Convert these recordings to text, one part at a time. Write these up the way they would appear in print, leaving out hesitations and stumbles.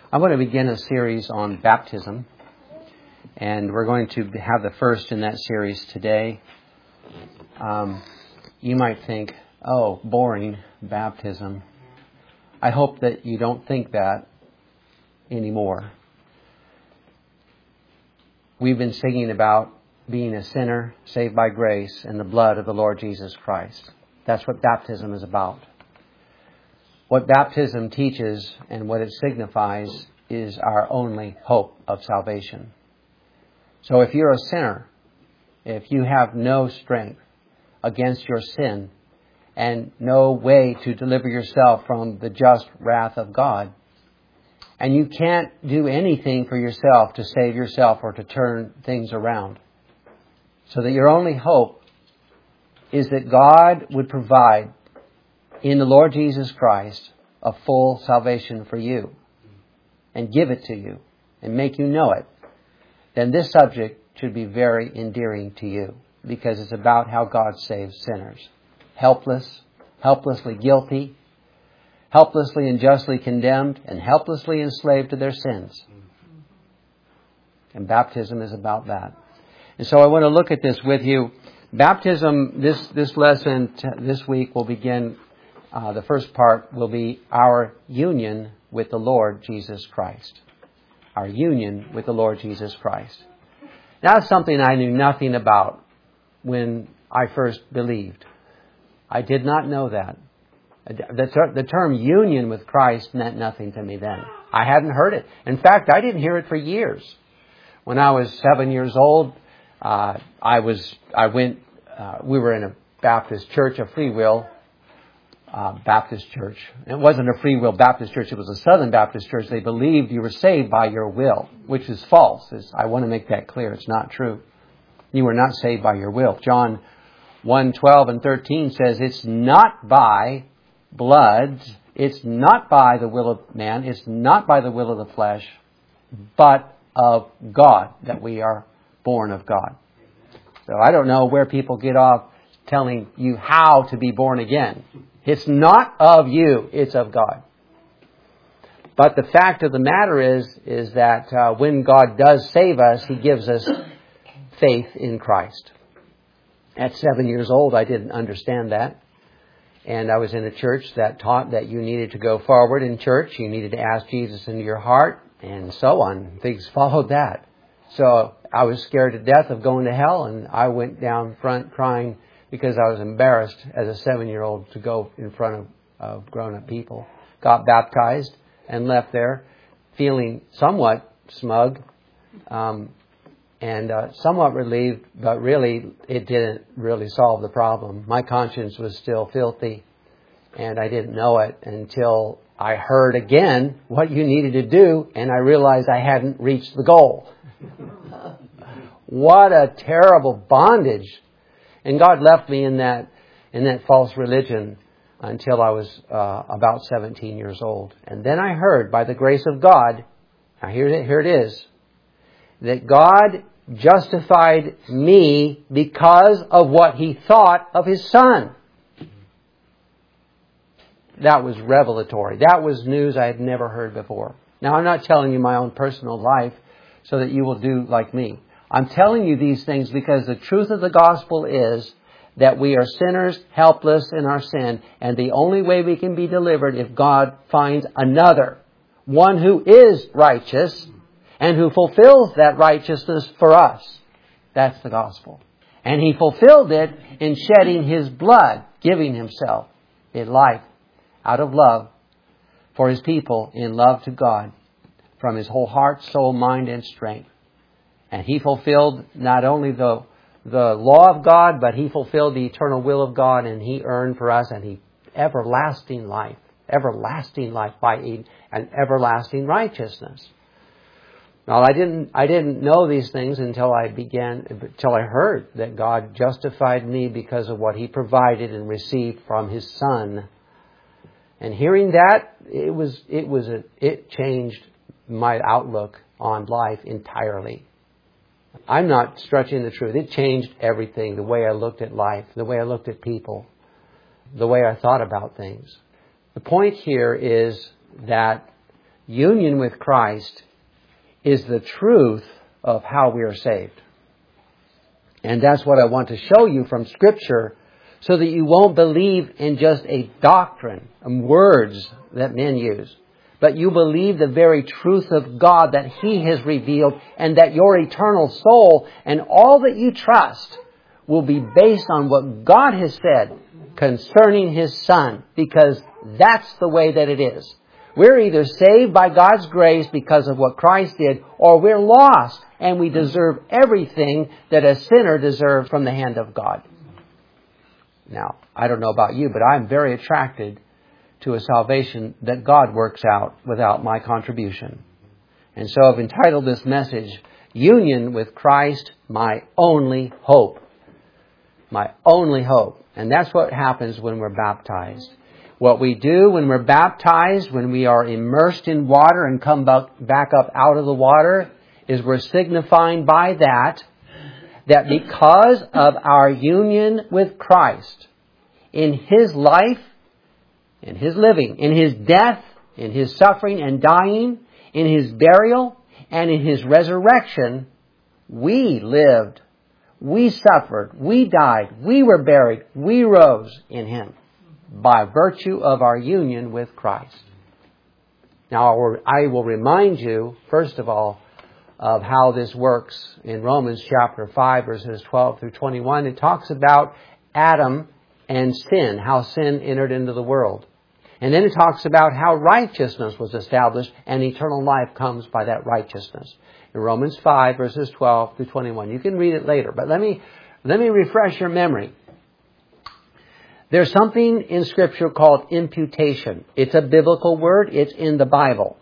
I'm going to begin a series on baptism, and we're going to have the first in that series today. You might think, oh, boring, baptism. I hope that you don't think that anymore. We've been singing about being a sinner saved by grace in the blood of the Lord Jesus Christ. That's what baptism is about. What baptism teaches and what it signifies is our only hope of salvation. So if you're a sinner, if you have no strength against your sin and no way to deliver yourself from the just wrath of God, and you can't do anything for yourself to save yourself or to turn things around, so that your only hope is that God would provide in the Lord Jesus Christ a full salvation for you and give it to you and make you know it, then this subject should be very endearing to you, because it's about how God saves sinners. Helplessly guilty, helplessly and justly condemned, and helplessly enslaved to their sins. And baptism is about that. And so I want to look at this with you. Baptism, this lesson this week will begin, the first part will be our union with the Lord Jesus Christ. Our union with the Lord Jesus Christ. Now, that's something I knew nothing about when I first believed. I did not know that. The term union with Christ meant nothing to me then. I hadn't heard it. In fact, I didn't hear it for years. When I was 7 years old, we were in a Baptist church, a Free Will Baptist church. It wasn't a Free Will Baptist church, it was a Southern Baptist church. They believed you were saved by your will, which is false. I want to make that clear. It's not true. You were not saved by your will. John 1:12 and 13 says, it's not by blood, it's not by the will of man, it's not by the will of the flesh, but of God that we are born of God. So I don't know where people get off telling you how to be born again. It's not of you, it's of God. But the fact of the matter is that when God does save us, He gives us faith in Christ. At 7 years old, I didn't understand that. And I was in a church that taught that you needed to go forward in church. You needed to ask Jesus into your heart and so on. Things followed that. So I was scared to death of going to hell, and I went down front crying because I was embarrassed as a 7-year-old to go in front of grown-up people. Got baptized and left there feeling somewhat smug and somewhat relieved, but really it didn't really solve the problem. My conscience was still filthy, and I didn't know it until I heard again what you needed to do, and I realized I hadn't reached the goal. What a terrible bondage. And God left me in that false religion until I was about 17 years old. And then I heard, by the grace of God, now here it is, that God justified me because of what He thought of His Son. That was revelatory. That was news I had never heard before. Now, I'm not telling you my own personal life so that you will do like me. I'm telling you these things because the truth of the gospel is that we are sinners, helpless in our sin, and the only way we can be delivered if God finds another, one who is righteous and who fulfills that righteousness for us. That's the gospel. And He fulfilled it in shedding His blood, giving Himself in life out of love for His people, in love to God, from His whole heart, soul, mind, and strength. And He fulfilled not only the law of God, but He fulfilled the eternal will of God, and He earned for us everlasting life by an everlasting righteousness. Now, I didn't know these things until I heard that God justified me because of what He provided and received from His Son. And hearing that, it changed my outlook on life entirely. I'm not stretching the truth. It changed everything, the way I looked at life, the way I looked at people, the way I thought about things. The point here is that Union with Christ is the truth of how we are saved. And that's what I want to show you from Scripture, so that you won't believe in just a doctrine and words that men use, but you believe the very truth of God that He has revealed, and that your eternal soul and all that you trust will be based on what God has said concerning His Son, because that's the way that it is. We're either saved by God's grace because of what Christ did, or we're lost and we deserve everything that a sinner deserves from the hand of God. Now, I don't know about you, but I'm very attracted to a salvation that God works out without my contribution. And so I've entitled this message, Union with Christ, My Only Hope. My only hope. And that's what happens when we're baptized. What we do when we're baptized, when we are immersed in water and come back up out of the water, is we're signifying by that because of our union with Christ, in His life, in His living, in His death, in His suffering and dying, in His burial, and in His resurrection, we lived, we suffered, we died, we were buried, we rose in Him by virtue of our union with Christ. Now, I will remind you, first of all, of how this works in Romans chapter 5, verses 12 through 21. It talks about Adam and sin, how sin entered into the world. And then it talks about how righteousness was established, and eternal life comes by that righteousness. In Romans 5, verses 12 through 21. You can read it later, but let me refresh your memory. There's something in Scripture called imputation. It's a biblical word. It's in the Bible.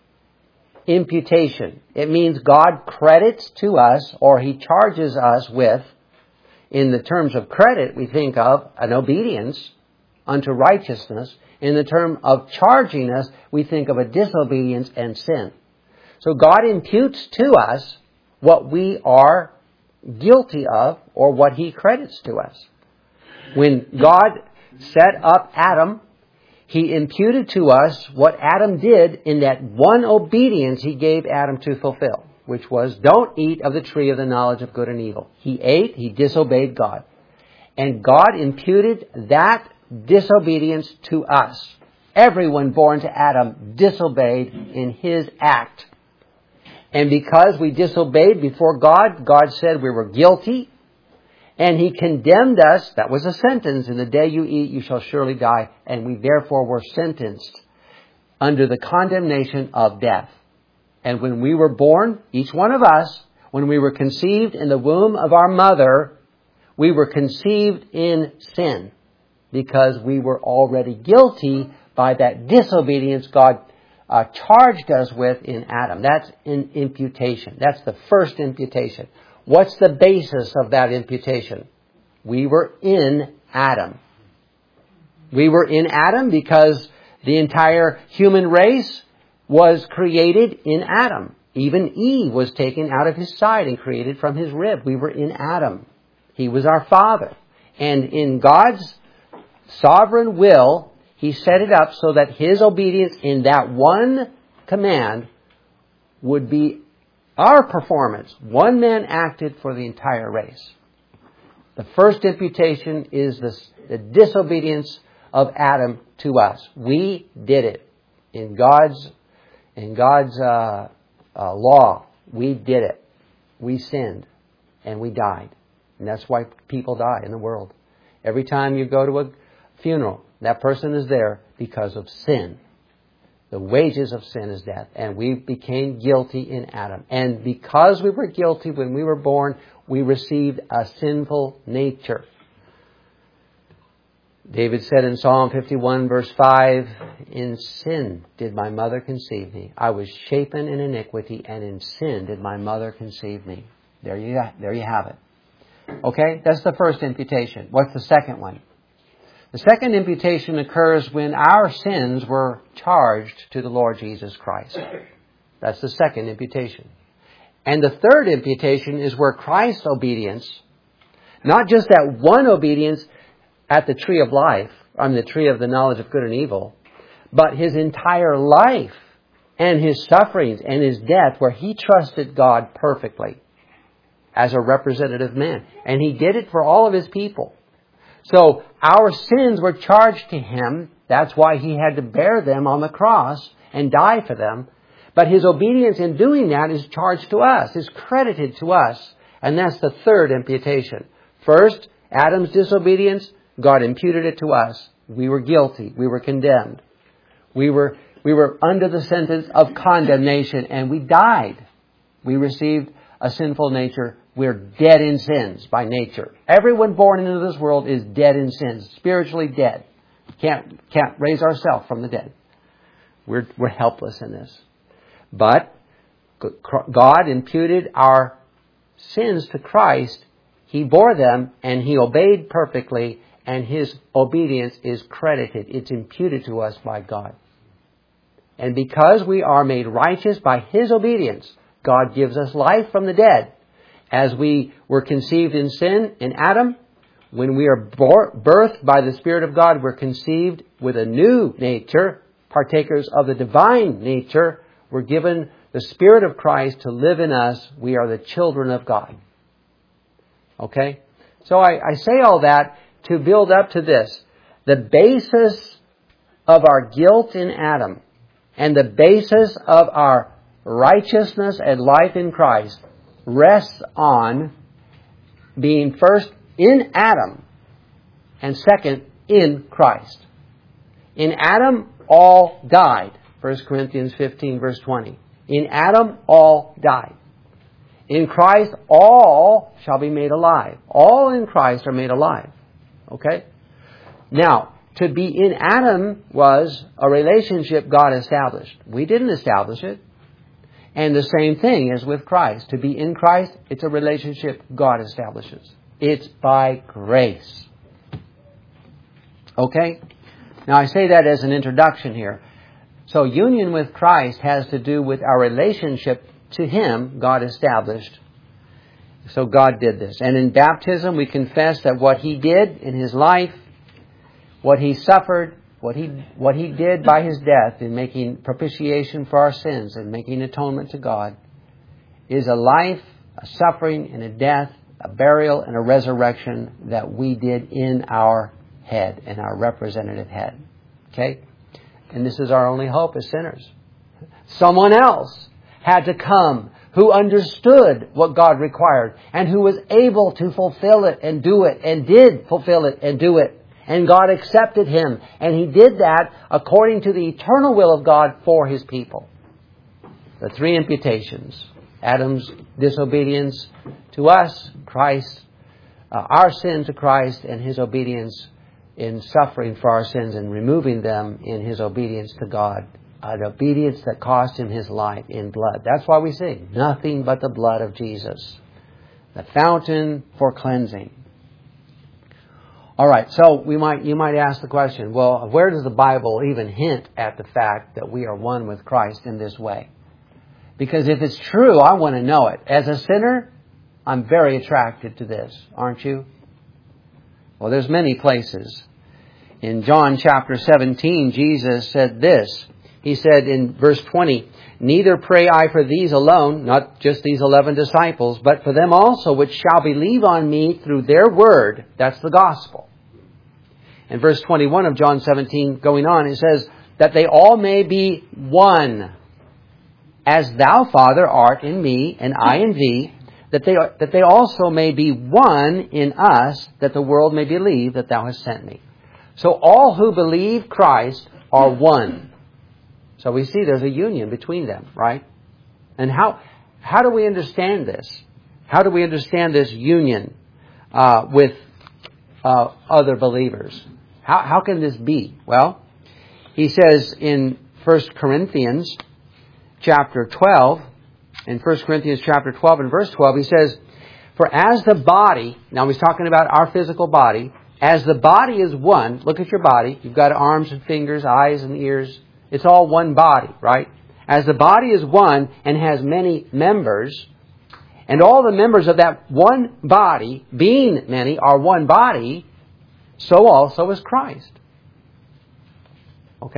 Imputation. It means God credits to us, or He charges us with, in the terms of credit, we think of an obedience unto righteousness. In the term of charging us, we think of a disobedience and sin. So God imputes to us what we are guilty of, or what He credits to us. When God set up Adam, He imputed to us what Adam did in that one obedience He gave Adam to fulfill, which was, don't eat of the tree of the knowledge of good and evil. He ate, he disobeyed God. And God imputed that disobedience to us. Everyone born to Adam disobeyed in his act. And because we disobeyed before God, God said we were guilty. And He condemned us. That was a sentence. In the day you eat, you shall surely die. And we therefore were sentenced under the condemnation of death. And when we were born, each one of us, when we were conceived in the womb of our mother, we were conceived in sin, because we were already guilty by that disobedience God charged us with in Adam. That's an imputation. That's the first imputation. What's the basis of that imputation? We were in Adam. We were in Adam because the entire human race was created in Adam. Even Eve was taken out of his side and created from his rib. We were in Adam. He was our father. And in God's sovereign will, He set it up so that His obedience in that one command would be our performance. One man acted for the entire race. The first imputation is the disobedience of Adam to us. We did it. In God's law, we did it. We sinned and we died. And that's why people die in the world. Every time you go to a funeral, that person is there because of sin. The wages of sin is death. And we became guilty in Adam. And because we were guilty when we were born, we received a sinful nature. David said in Psalm 51 verse 5, in sin did my mother conceive me. I was shapen in iniquity, and in sin did my mother conceive me. There you have it. Okay, that's the first imputation. What's the second one? The second imputation occurs when our sins were charged to the Lord Jesus Christ. That's the second imputation. And the third imputation is where Christ's obedience, not just that one obedience at the tree of life, the tree of the knowledge of good and evil, but His entire life and His sufferings and His death, where He trusted God perfectly as a representative man. And He did it for all of His people. So our sins were charged to Him. That's why He had to bear them on the cross and die for them. But His obedience in doing that is charged to us, is credited to us. And that's the third imputation. First, Adam's disobedience, God imputed it to us. We were guilty. We were condemned. We were under the sentence of condemnation, and we died. We received a sinful nature. We're dead in sins by nature. Everyone born into this world is dead in sins, spiritually dead. Can't raise ourselves from the dead. We're helpless in this. But God imputed our sins to Christ. He bore them, and He obeyed perfectly, and His obedience is credited. It's imputed to us by God. And because we are made righteous by His obedience, God gives us life from the dead. As we were conceived in sin in Adam, when we are birthed by the Spirit of God, we're conceived with a new nature, partakers of the divine nature. We're given the Spirit of Christ to live in us. We are the children of God. Okay? So I say all that to build up to this. The basis of our guilt in Adam and the basis of our righteousness and life in Christ rests on being first in Adam and second in Christ. In Adam, all died. 1 Corinthians 15, verse 20. In Adam, all died. In Christ, all shall be made alive. All in Christ are made alive. Okay? Now, to be in Adam was a relationship God established. We didn't establish it. And the same thing as with Christ. To be in Christ, it's a relationship God establishes. It's by grace. Okay? Now I say that as an introduction here. So union with Christ has to do with our relationship to Him, God established. So God did this. And in baptism we confess that what He did in His life, what He suffered, what he did by His death in making propitiation for our sins and making atonement to God, is a life, a suffering, and a death, a burial, and a resurrection that we did in our head, in our representative head. Okay? And this is our only hope as sinners. Someone else had to come who understood what God required and who was able to fulfill it and do it and did fulfill it and do it. And God accepted him. And He did that according to the eternal will of God for His people. The three imputations. Adam's disobedience to us, Christ, our sin to Christ, and His obedience in suffering for our sins and removing them in His obedience to God. An obedience that cost Him His life in blood. That's why we sing, nothing but the blood of Jesus. The fountain for cleansing. All right, so you might ask the question, well, where does the Bible even hint at the fact that we are one with Christ in this way? Because if it's true, I want to know it. As a sinner, I'm very attracted to this, aren't you? Well, there's many places. In John chapter 17, Jesus said this. He said in verse 20, "Neither pray I for these alone," not just these 11 disciples, "but for them also which shall believe on me through their word." That's the gospel. In verse 21 of John 17, going on, it says, "That they all may be one, as thou, Father, art in me, and I in thee, that they also may be one in us, that the world may believe that thou hast sent me." So all who believe Christ are one. So we see there's a union between them, right? And how do we understand this? How do we understand this union with other believers? How can this be? Well, he says in 1 Corinthians chapter 12, in 1 Corinthians chapter 12 and verse 12, he says, "For as the body," now he's talking about our physical body, "as the body is one," look at your body, you've got arms and fingers, eyes and ears, it's all one body, right? "As the body is one and has many members, and all the members of that one body, being many, are one body, so also is Christ." Okay?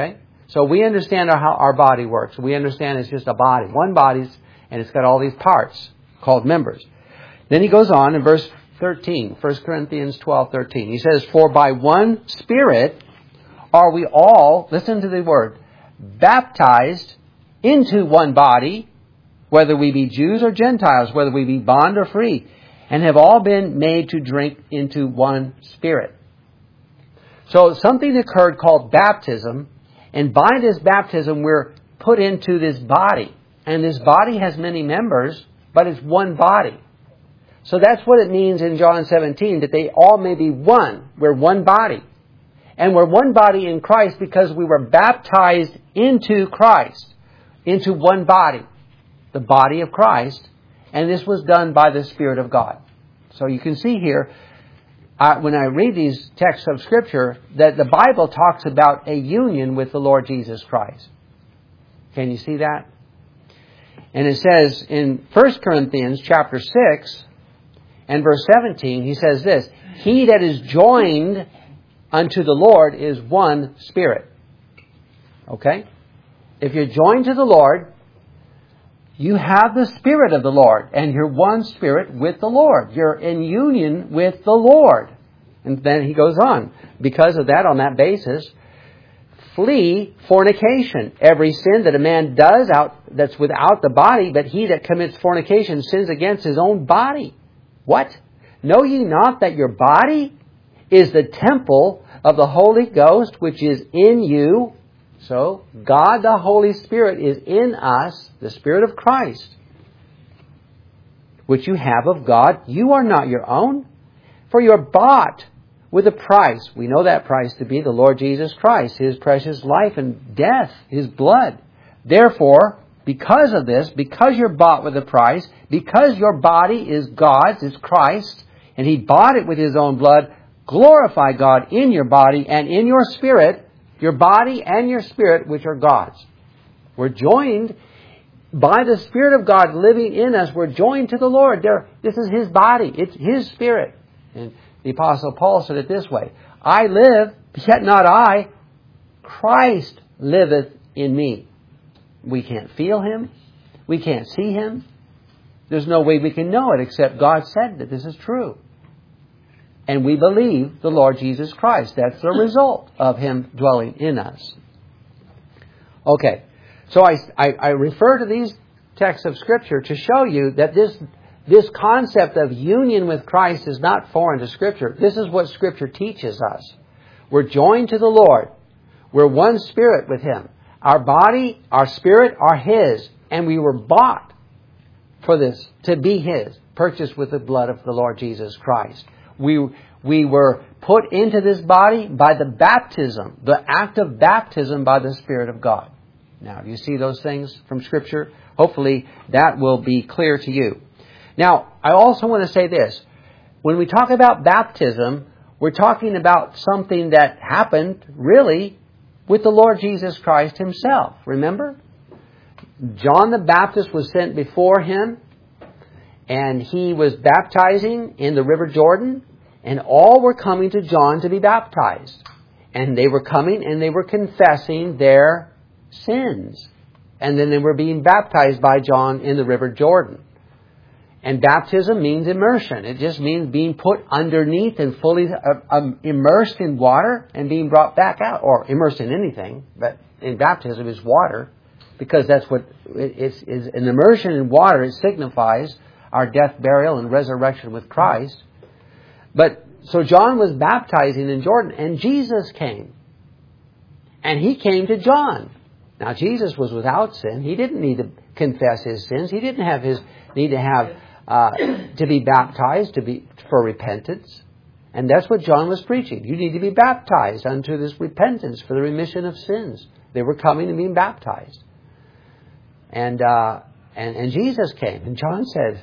So we understand how our body works. We understand it's just a body. One body, and it's got all these parts called members. Then he goes on in verse 13, 1 Corinthians 12:13. He says, "For by one Spirit are we all," listen to the word, "baptized into one body, whether we be Jews or Gentiles, whether we be bond or free, and have all been made to drink into one Spirit." So something occurred called baptism, and by this baptism we're put into this body. And this body has many members, but it's one body. So that's what it means in John 17, that they all may be one. We're one body. And we're one body in Christ because we were baptized into Christ, into one body, the body of Christ. And this was done by the Spirit of God. So you can see here, when I read these texts of Scripture, that the Bible talks about a union with the Lord Jesus Christ. Can you see that? And it says in 1 Corinthians chapter 6 and verse 17, he says this, "He that is joined unto the Lord is one Spirit." Okay? If you're joined to the Lord, you have the Spirit of the Lord, and you're one Spirit with the Lord. You're in union with the Lord. And then he goes on. Because of that, on that basis, flee fornication. Every sin that a man does that's without the body, but he that commits fornication sins against his own body. What? Know ye not that your body is the temple of the Holy Ghost, which is in you? So, God the Holy Spirit is in us, the Spirit of Christ, which you have of God. You are not your own, for you are bought with a price. We know that price to be the Lord Jesus Christ, His precious life and death, His blood. Therefore, because of this, because you're bought with a price, because your body is God's, it's Christ, and He bought it with His own blood, glorify God in your body and in your spirit, your body and your spirit, which are God's. We're joined by the Spirit of God living in us. We're joined to the Lord. This is His body. It's His Spirit. And the Apostle Paul said it this way, "I live, yet not I. Christ liveth in me." We can't feel Him. We can't see Him. There's no way we can know it except God said that this is true. And we believe the Lord Jesus Christ. That's the result of Him dwelling in us. Okay, so I refer to these texts of Scripture to show you that this concept of union with Christ is not foreign to Scripture. This is what Scripture teaches us. We're joined to the Lord. We're one Spirit with Him. Our body, our spirit are His. And we were bought for this, to be His, purchased with the blood of the Lord Jesus Christ. We were put into this body by the baptism, the act of baptism by the Spirit of God. Now, if you see those things from Scripture, hopefully that will be clear to you. Now, I also want to say this. When we talk about baptism, we're talking about something that happened, really, with the Lord Jesus Christ Himself. Remember? John the Baptist was sent before Him, and he was baptizing in the River Jordan, and all were coming to John to be baptized. And they were coming and they were confessing their sins. And then they were being baptized by John in the River Jordan. And baptism means immersion. It just means being put underneath and fully immersed in water and being brought back out. Or immersed in anything, but in baptism is water. Because that's what it is. An immersion in water, it signifies our death, burial, and resurrection with Christ. But so John was baptizing in Jordan, and Jesus came. And He came to John. Now Jesus was without sin. He didn't need to confess His sins. He didn't need to have to be baptized for repentance. And that's what John was preaching. You need to be baptized unto this repentance for the remission of sins. They were coming and being baptized. And Jesus came, and John said,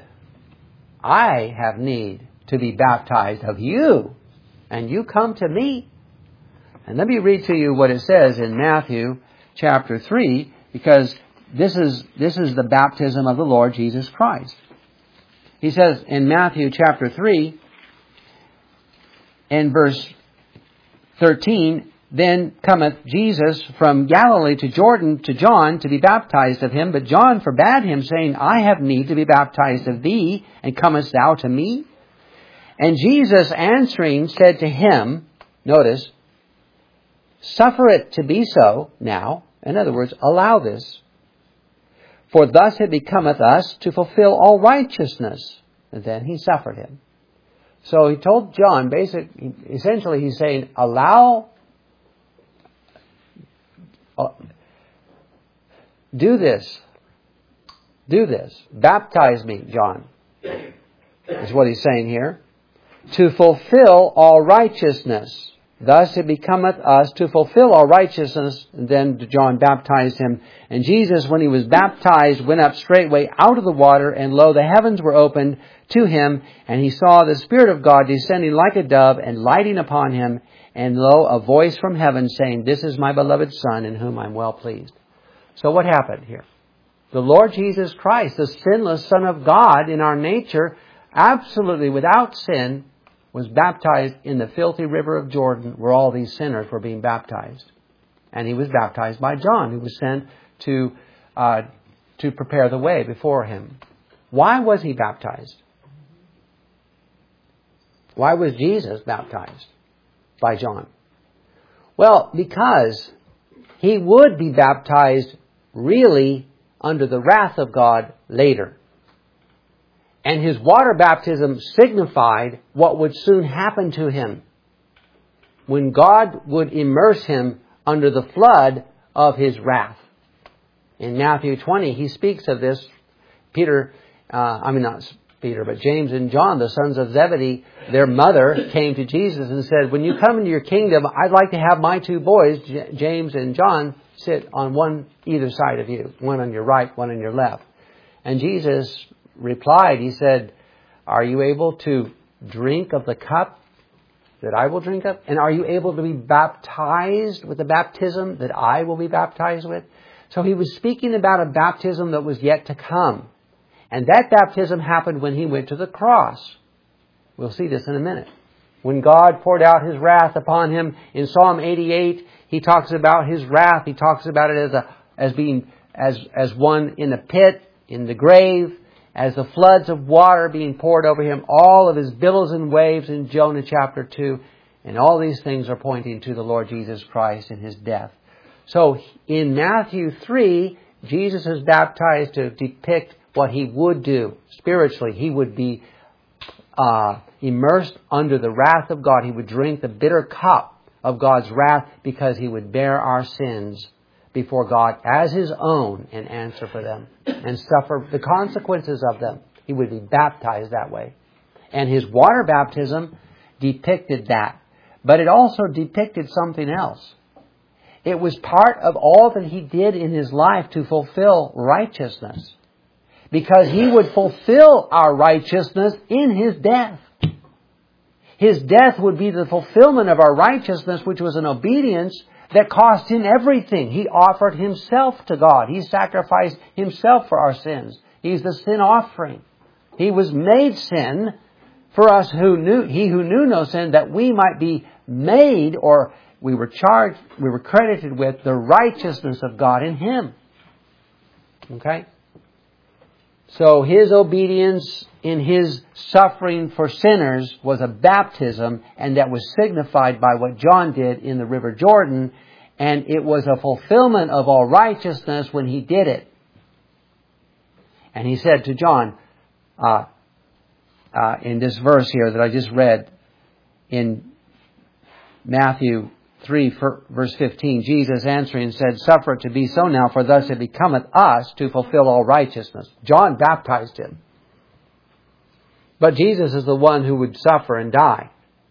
"I have need to be baptized of you, and you come to me." And let me read to you what it says in Matthew chapter 3, because this is the baptism of the Lord Jesus Christ. He says in Matthew chapter 3, in verse 13, then cometh Jesus from Galilee to Jordan to John to be baptized of him. But John forbade him, saying, I have need to be baptized of thee, and comest thou to me? And Jesus answering said to him, notice, suffer it to be so now. In other words, allow this. For thus it becometh us to fulfill all righteousness. And then he suffered him. So he told John, essentially he's saying, do this. Baptize me, John, is what he's saying here. To fulfill all righteousness. Thus it becometh us to fulfill all righteousness. And then John baptized him. And Jesus, when he was baptized, went up straightway out of the water, and lo, the heavens were opened to him, and he saw the Spirit of God descending like a dove and lighting upon him. And lo, a voice from heaven saying, This is my beloved Son, in whom I'm well pleased. So what happened here? The Lord Jesus Christ, the sinless Son of God in our nature, absolutely without sin, was baptized in the filthy river of Jordan, where all these sinners were being baptized. And he was baptized by John, who was sent to prepare the way before him. Why was he baptized? Why was Jesus baptized by John? Well, because he would be baptized really under the wrath of God later. And his water baptism signified what would soon happen to him when God would immerse him under the flood of his wrath. In Matthew 20, he speaks of this. James and John, the sons of Zebedee, their mother came to Jesus and said, when you come into your kingdom, I'd like to have my two boys, James and John, sit on either side of you. One on your right, one on your left. And Jesus replied, he said, are you able to drink of the cup that I will drink of? And are you able to be baptized with the baptism that I will be baptized with? So he was speaking about a baptism that was yet to come. And that baptism happened when he went to the cross. We'll see this in a minute. When God poured out his wrath upon him in Psalm 88, he talks about his wrath. He talks about it as being one in a pit, in the grave, as the floods of water being poured over him, all of his billows and waves in Jonah chapter 2. And all these things are pointing to the Lord Jesus Christ and his death. So in Matthew 3, Jesus is baptized to depict what he would do spiritually. He would be immersed under the wrath of God. He would drink the bitter cup of God's wrath because he would bear our sins before God as his own and answer for them and suffer the consequences of them. He would be baptized that way. And his water baptism depicted that. But it also depicted something else. It was part of all that he did in his life to fulfill righteousness. Because he would fulfill our righteousness in his death. His death would be the fulfillment of our righteousness, which was an obedience that cost him everything. He offered himself to God. He sacrificed himself for our sins. He's the sin offering. He was made sin for us he who knew no sin, that we might be made, or we were credited with the righteousness of God in him. Okay? So his obedience in his suffering for sinners was a baptism, and that was signified by what John did in the River Jordan, and it was a fulfillment of all righteousness when he did it. And he said to John, in this verse here that I just read, in Matthew 3, verse 15, Jesus answering said, suffer it to be so now, for thus it becometh us to fulfill all righteousness. John baptized him. But Jesus is the one who would suffer and die.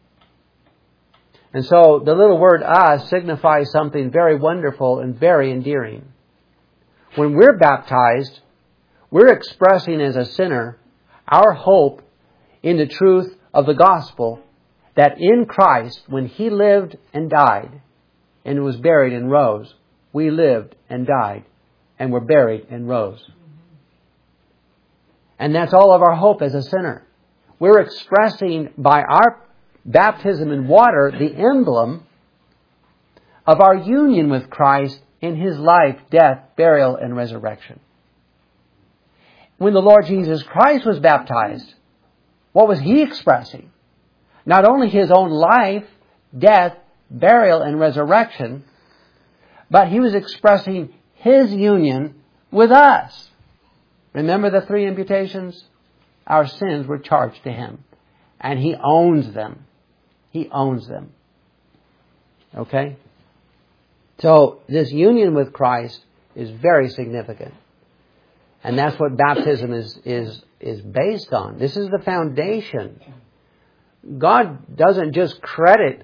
And so the little word us signifies something very wonderful and very endearing. When we're baptized, we're expressing as a sinner our hope in the truth of the gospel, that in Christ, when he lived and died and was buried and rose, we lived and died and were buried and rose. And that's all of our hope as a sinner. We're expressing by our baptism in water the emblem of our union with Christ in His life, death, burial, and resurrection. When the Lord Jesus Christ was baptized, what was He expressing? Not only His own life, death, burial, and resurrection, but He was expressing His union with us. Remember the 3 imputations? Our sins were charged to Him, and He owns them. He owns them. Okay? So this union with Christ is very significant. And that's what baptism is based on. This is the foundation. God doesn't just credit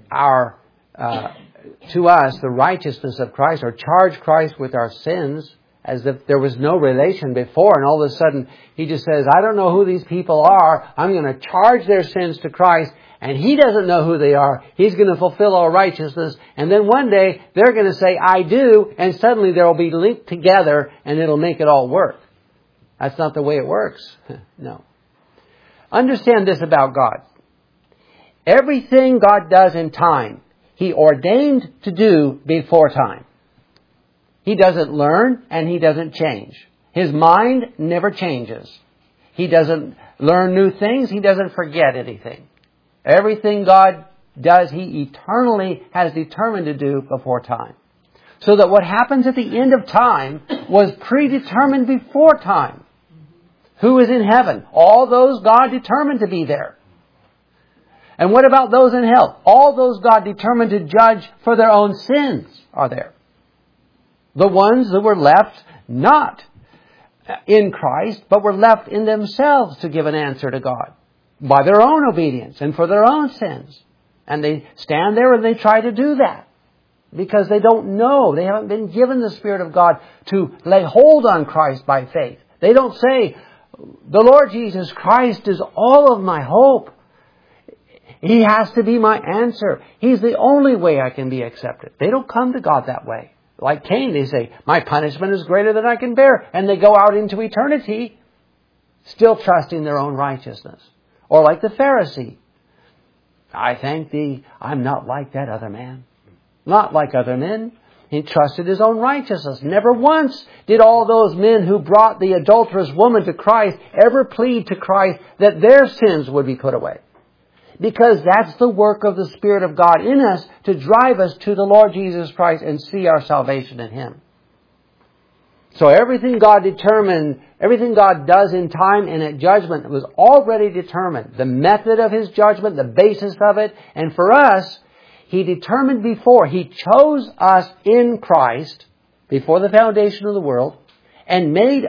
to us the righteousness of Christ or charge Christ with our sins as if there was no relation before, and all of a sudden He just says, I don't know who these people are. I'm going to charge their sins to Christ, and He doesn't know who they are. He's going to fulfill all righteousness, and then one day they're going to say, I do, and suddenly they'll be linked together and it'll make it all work. That's not the way it works. No. Understand this about God. Everything God does in time, He ordained to do before time. He doesn't learn and He doesn't change. His mind never changes. He doesn't learn new things. He doesn't forget anything. Everything God does, He eternally has determined to do before time. So that what happens at the end of time was predetermined before time. Who is in heaven? All those God determined to be there. And what about those in hell? All those God determined to judge for their own sins are there. The ones that were left not in Christ, but were left in themselves to give an answer to God by their own obedience and for their own sins. And they stand there and they try to do that because they don't know. They haven't been given the Spirit of God to lay hold on Christ by faith. They don't say, the Lord Jesus Christ is all of my hope. He has to be my answer. He's the only way I can be accepted. They don't come to God that way. Like Cain, they say, my punishment is greater than I can bear. And they go out into eternity still trusting their own righteousness. Or like the Pharisee, I thank Thee, I'm not like that other man. Not like other men. He trusted his own righteousness. Never once did all those men who brought the adulterous woman to Christ ever plead to Christ that their sins would be put away. Because that's the work of the Spirit of God in us to drive us to the Lord Jesus Christ and see our salvation in Him. So everything God determined, everything God does in time and at judgment was already determined. The method of His judgment, the basis of it, and for us, He determined before. He chose us in Christ before the foundation of the world and made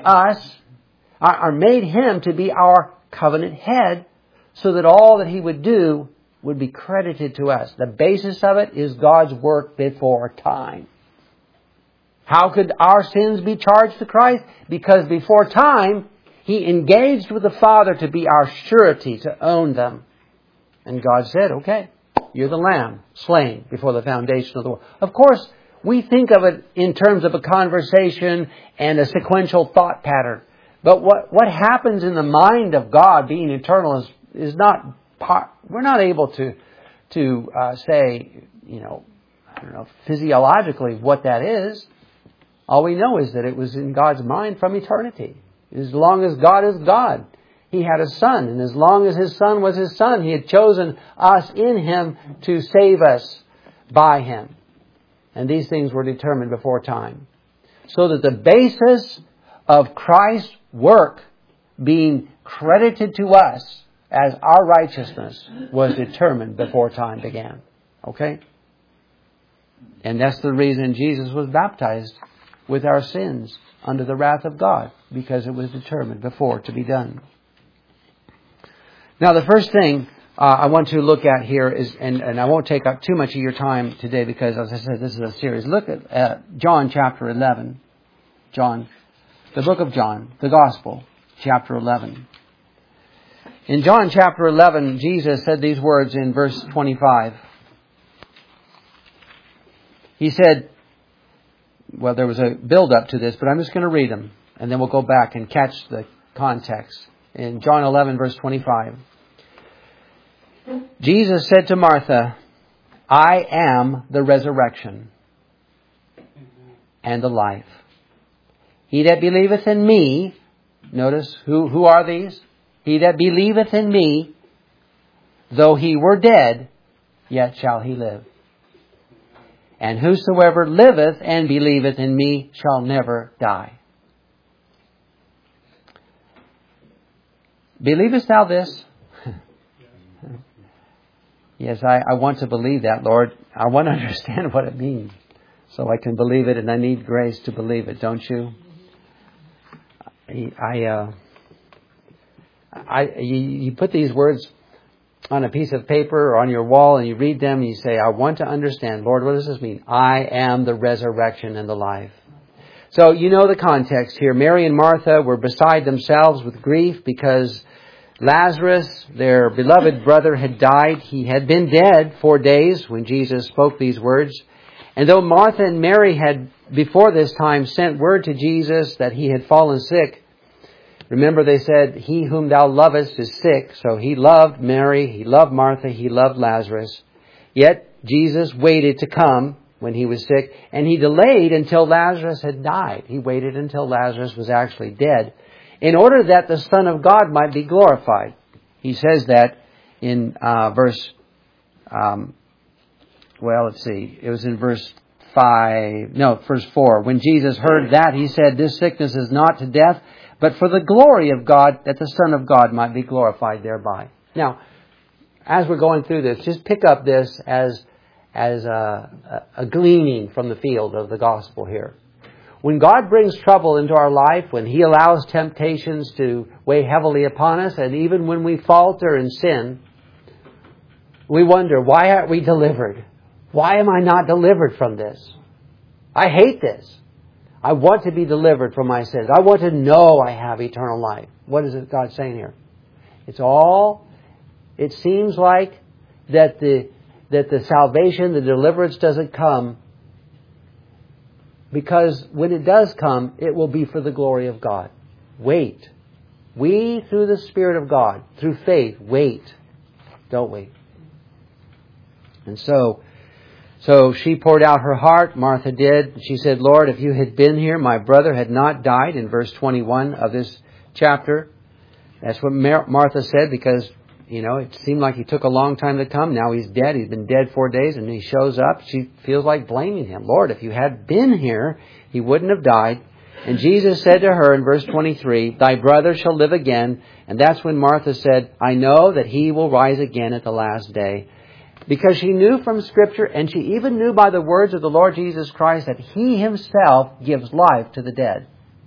Him to be our covenant head so that all that He would do would be credited to us. The basis of it is God's work before time. How could our sins be charged to Christ? Because before time, He engaged with the Father to be our surety, to own them. And God said, okay, you're the Lamb slain before the foundation of the world. Of course, we think of it in terms of a conversation and a sequential thought pattern. But what happens in the mind of God, being eternal, is not part. We're not able to say, physiologically what that is. All we know is that it was in God's mind from eternity. As long as God is God, He had a Son. And as long as His Son was His Son, He had chosen us in Him to save us by Him. And these things were determined before time. So that the basis of Christ's work being credited to us as our righteousness was determined before time began. Okay? And that's the reason Jesus was baptized with our sins under the wrath of God, because it was determined before to be done. Now, the first thing I want to look at here is, and I won't take up too much of your time today because, as I said, this is a series. Look at John chapter 11. John, the book of John, the Gospel, chapter 11. In John chapter 11, Jesus said these words in verse 25. He said, well, there was a build-up to this, but I'm just going to read them, and then we'll go back and catch the context. In John 11, verse 25, Jesus said to Martha, I am the resurrection and the life. He that believeth in me, notice, who are these? He that believeth in me, though he were dead, yet shall he live. And whosoever liveth and believeth in me shall never die. Believest thou this? Yes, I want to believe that, Lord. I want to understand what it means so I can believe it, and I need grace to believe it, don't you? You put these words on a piece of paper or on your wall and you read them and you say, I want to understand. Lord, what does this mean? I am the resurrection and the life. So you know the context here. Mary and Martha were beside themselves with grief because Lazarus, their beloved brother, had died. He had been dead 4 days when Jesus spoke these words. And though Martha and Mary had before this time sent word to Jesus that he had fallen sick, remember they said, he whom thou lovest is sick. So he loved Mary, he loved Martha, he loved Lazarus. Yet Jesus waited to come when he was sick, and he delayed until Lazarus had died. He waited until Lazarus was actually dead in order that the Son of God might be glorified. He says that in verse 4. When Jesus heard that, he said, this sickness is not to death, but for the glory of God, that the Son of God might be glorified thereby. Now, as we're going through this, just pick up this as a gleaning from the field of the gospel here. When God brings trouble into our life, when He allows temptations to weigh heavily upon us, and even when we falter and sin, we wonder, why aren't we delivered? Why am I not delivered from this? I hate this. I want to be delivered from my sins. I want to know I have eternal life. What is it God saying here? It seems like that the salvation, the deliverance doesn't come, because when it does come, it will be for the glory of God. Wait. We, through the Spirit of God, through faith, wait. Don't wait. And so she poured out her heart, Martha did. She said, Lord, if you had been here, my brother had not died, in verse 21 of this chapter. That's what Martha said, because, it seemed like he took a long time to come. Now he's dead. He's been dead 4 days, and he shows up. She feels like blaming him. Lord, if you had been here, he wouldn't have died. And Jesus said to her in verse 23, thy brother shall live again. And that's when Martha said, I know that he will rise again at the last day. Because she knew from Scripture, and she even knew by the words of the Lord Jesus Christ, that He Himself gives life to the dead.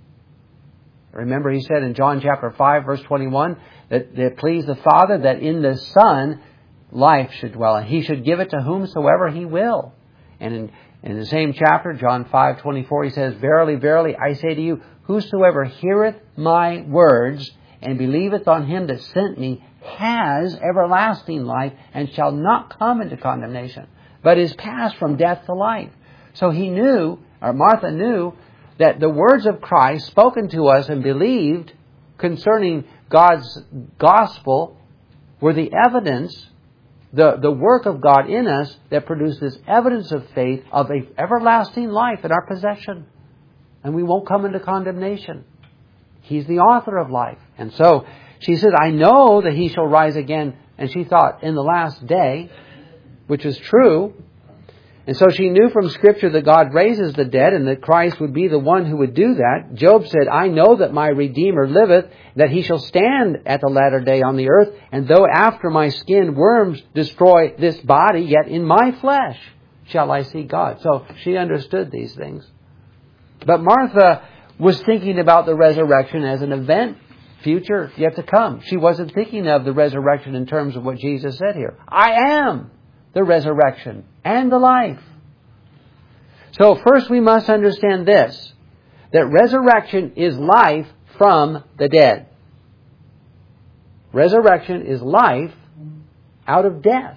Remember, He said in John chapter 5, verse 21, that it pleased the Father that in the Son life should dwell, and He should give it to whomsoever He will. And in the same chapter, John 5:24, He says, verily, verily, I say to you, whosoever heareth my words and believeth on Him that sent me has everlasting life and shall not come into condemnation, but is passed from death to life. So Martha knew, that the words of Christ spoken to us and believed concerning God's gospel were the evidence, the work of God in us that produces evidence of faith of an everlasting life in our possession. And we won't come into condemnation. He's the author of life. And so she said, I know that He shall rise again. And she thought, in the last day, which is true. And so she knew from Scripture that God raises the dead and that Christ would be the one who would do that. Job said, I know that my Redeemer liveth, that He shall stand at the latter day on the earth. And though after my skin worms destroy this body, yet in my flesh shall I see God. So she understood these things. But Martha was thinking about the resurrection as an event, future, yet to come. She wasn't thinking of the resurrection in terms of what Jesus said here. I am the resurrection and the life. So first we must understand this, that resurrection is life from the dead. Resurrection is life out of death.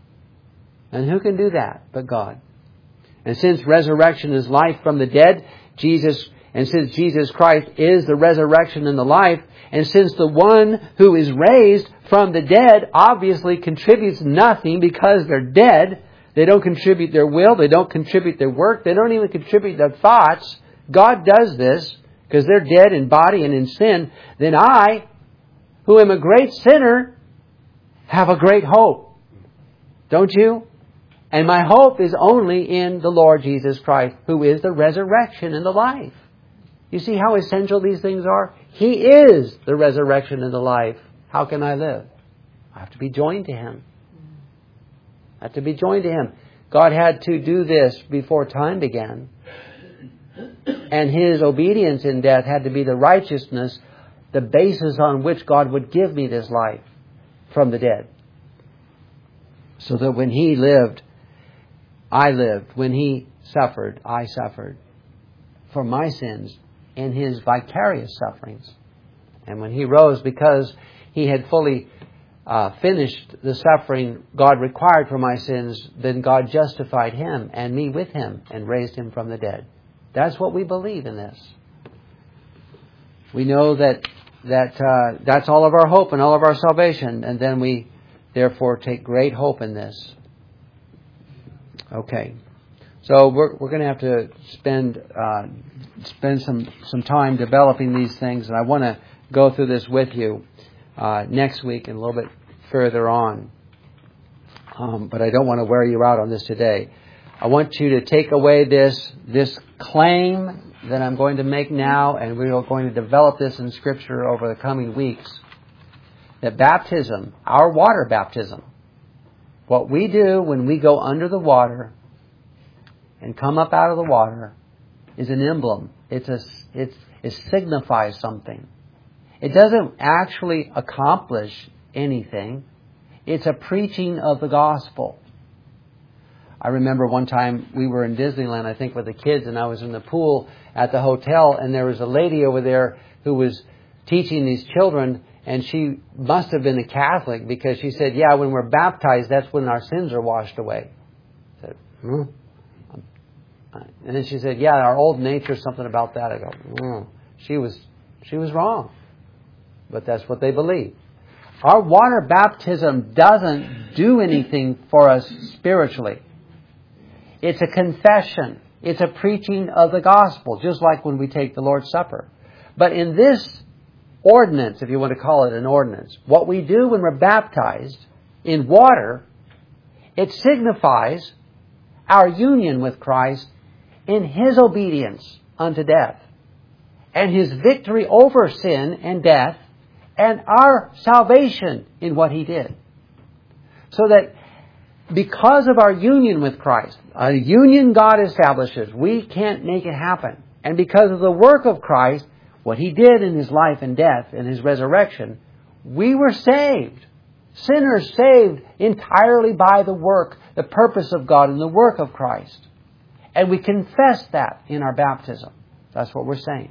And who can do that but God? And since resurrection is life from the dead, since Jesus Christ is the resurrection and the life, and since the one who is raised from the dead obviously contributes nothing because they're dead, They don't contribute their will. They don't contribute their work. They don't even contribute their thoughts. God does this because they're dead in body and in sin. Then I, who am a great sinner, have a great hope. Don't you? And my hope is only in the Lord Jesus Christ, who is the resurrection and the life. You see how essential these things are? He is the resurrection and the life. How can I live? I have to be joined to Him. I have to be joined to Him. God had to do this before time began. And His obedience in death had to be the righteousness, the basis on which God would give me this life from the dead. So that when He lived, I lived. When He suffered, I suffered for my sins in His vicarious sufferings. And when He rose, because He had fully finished the suffering God required for my sins, then God justified Him and me with Him and raised Him from the dead. That's what we believe in this. We know that's all of our hope and all of our salvation, and then we therefore take great hope in this. Okay, so we're going to have to spend some time developing these things, and I want to go through this with you next week and a little bit further on. But I don't want to wear you out on this today. I want you to take away this claim that I'm going to make now, and we are going to develop this in Scripture over the coming weeks. That baptism, our water baptism, what we do when we go under the water and come up out of the water is an emblem. It signifies something. It doesn't actually accomplish anything. It's a preaching of the gospel. I remember one time we were in Disneyland, I think with the kids, and I was in the pool at the hotel, and there was a lady over there who was teaching these children, and she must have been a Catholic, because she said, yeah, when we're baptized, that's when our sins are washed away. I said, And then she said, yeah, our old nature, something about that. I go, She was wrong. But that's what they believe. Our water baptism doesn't do anything for us spiritually. It's a confession. It's a preaching of the gospel, just like when we take the Lord's Supper. But in this ordinance, if you want to call it an ordinance, what we do when we're baptized in water, it signifies our union with Christ in His obedience unto death, and His victory over sin and death, and our salvation in what He did. So that because of our union with Christ, a union God establishes, we can't make it happen. And because of the work of Christ, what He did in His life and death and His resurrection, we were saved. Sinners saved entirely by the work, the purpose of God and the work of Christ. And we confess that in our baptism. That's what we're saying.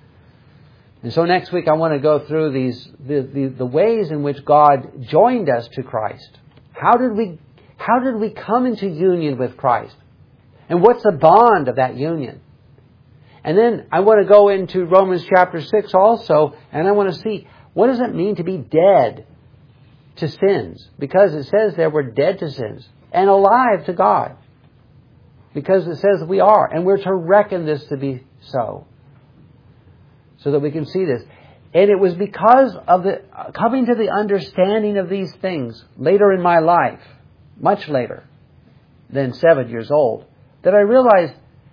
And so next week I want to go through the ways in which God joined us to Christ. How did we come into union with Christ? And what's the bond of that union? And then I want to go into Romans chapter 6 also, and I want to see, what does it mean to be dead to sins? Because it says there we're dead to sins and alive to God. Because it says we are, and we're to reckon this to be so that we can see this. And it was because of the coming to the understanding of these things later in my life, much later than 7 years old, that I realized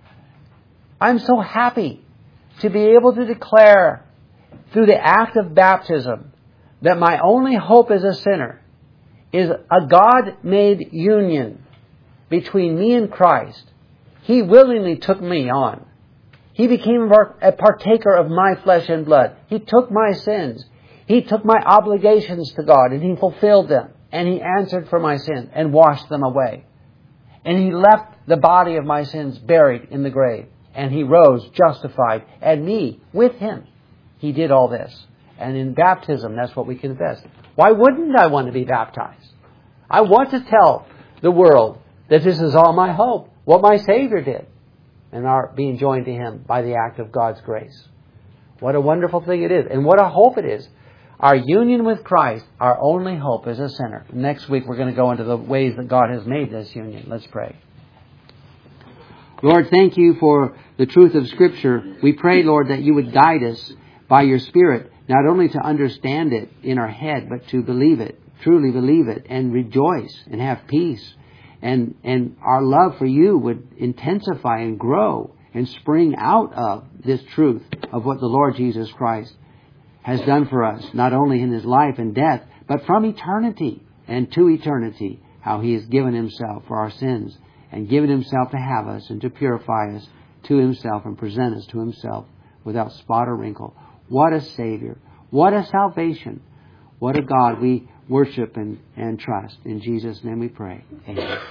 I'm so happy to be able to declare through the act of baptism that my only hope as a sinner is a God-made union between me and Christ. He willingly took me on. He became a partaker of my flesh and blood. He took my sins. He took my obligations to God, and He fulfilled them. And He answered for my sins and washed them away. And He left the body of my sins buried in the grave. And He rose justified, and me with Him. He did all this. And in baptism, that's what we confess. Why wouldn't I want to be baptized? I want to tell the world that this is all my hope, what my Savior did, and our being joined to Him by the act of God's grace. What a wonderful thing it is, and what a hope it is. Our union with Christ, our only hope as a sinner. Next week we're going to go into the ways that God has made this union. Let's pray. Lord, thank you for the truth of Scripture. We pray, Lord, that you would guide us by your Spirit, not only to understand it in our head, but to believe it, truly believe it, and rejoice and have peace. And our love for you would intensify and grow and spring out of this truth of what the Lord Jesus Christ has done for us, not only in His life and death, but from eternity and to eternity, how He has given Himself for our sins and given Himself to have us and to purify us to Himself and present us to Himself without spot or wrinkle. What a Savior. What a salvation. What a God we worship and trust. In Jesus' name we pray. Amen.